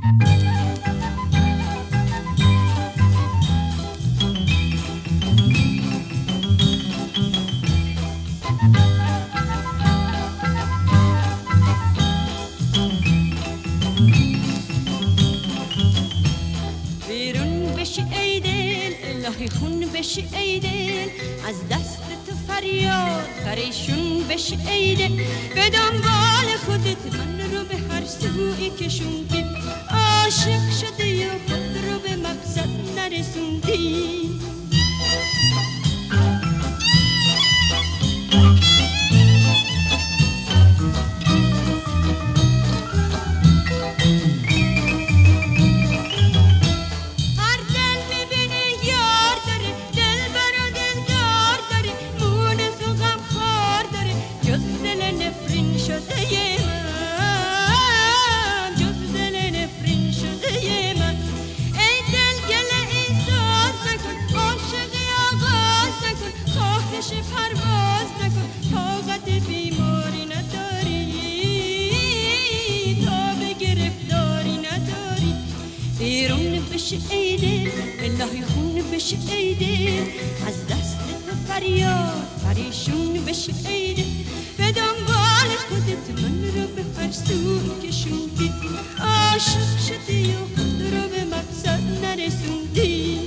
خون بشه ای دل، از دست تو فریاد پریشون بشه ای دل. به دنبال خودت من رو به هر سوی کشوندی، عاشق شده یا خود رو به مقصد نرسوندی. پرواز نکن، طاقت بیماری نداری، تاب گرفتاری نداری. بیرون بشه ای دل، الهی خون بشه ای دل، از دست تو فریاد پریشون بشه ای دل. به دنبال خودت من رو به هر سو کشوندی، عاشق شدی و خود رو به مقصد نرسوندی.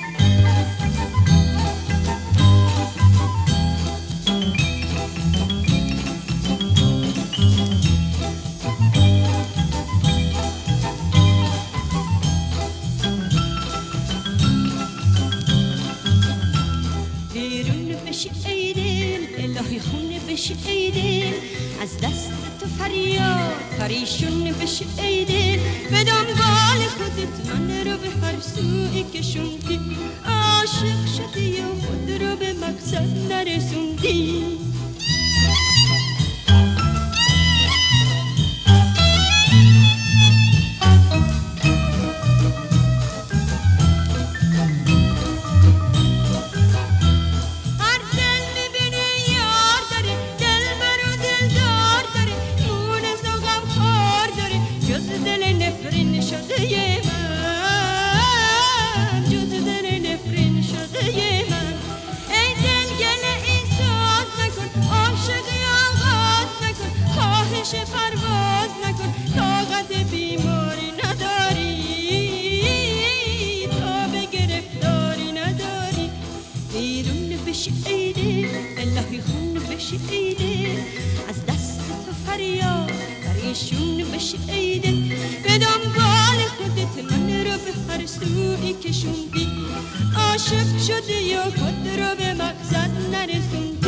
بشه ای دل، از دست تو فریاد پریشون بشه ای دل. به دنبال خودت من رو به هر سوی کشوندی، عاشق شدی و خود رو به مقصد نرسوندی. پرواز نکن، طاقت بیماری نداری، تاب گرفتاری نداری. بیرون بشه ای دل، الهی خون بشه ای دل، از دست تو فریاد پریشون بشه ای دل. به دنبال خودت من رو به هر سوی کشوندی، عاشق شدی و خود رو به مقصد نرسوندی.